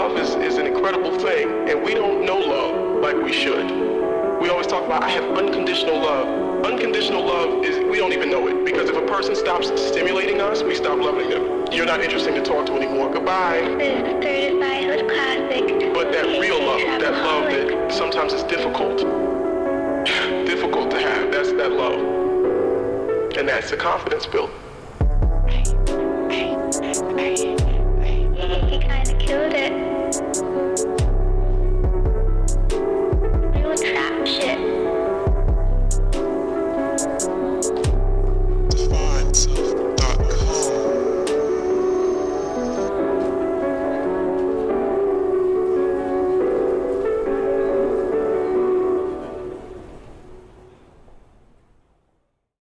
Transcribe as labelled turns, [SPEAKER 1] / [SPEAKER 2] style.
[SPEAKER 1] love is an incredible thing, and we don't know love like we should. We always talk about, I have unconditional love. Unconditional love is, we don't even know it, because if a person stops stimulating us, we stop loving them. You're not interesting to talk to anymore. Goodbye.
[SPEAKER 2] This is certified hood classic.
[SPEAKER 1] But that real love, that love that sometimes is difficult to have, that's that love. And that's the confidence built.
[SPEAKER 2] He kinda killed it. Real trap shit.
[SPEAKER 3] Divine.